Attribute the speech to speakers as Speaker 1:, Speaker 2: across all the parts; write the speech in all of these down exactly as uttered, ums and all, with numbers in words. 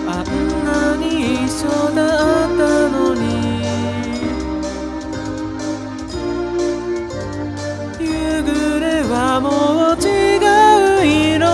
Speaker 1: あんなに一緒だったのに夕暮れはもう違う色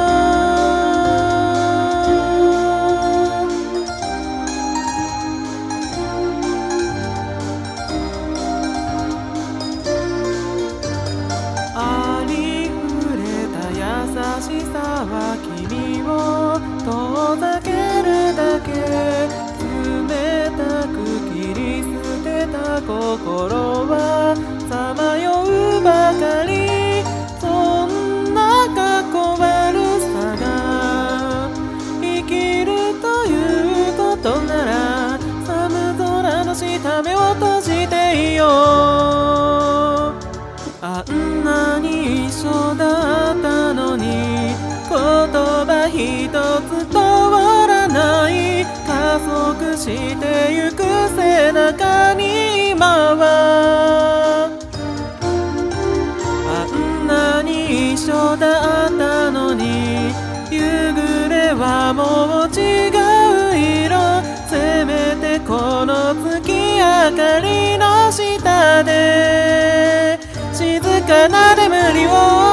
Speaker 1: ありふれた優しさは君を遠ざけるだけ冷たく切り捨てた心はさまようばかりそんなかっこ悪さが生きるということなら寒空の下目を閉じていようあんなに一緒だったのに言葉一つ通らない加速してゆく背中に今はあんなに一緒だったのに夕暮れはもう違う色せめてこの月明かりの下で静かな眠りを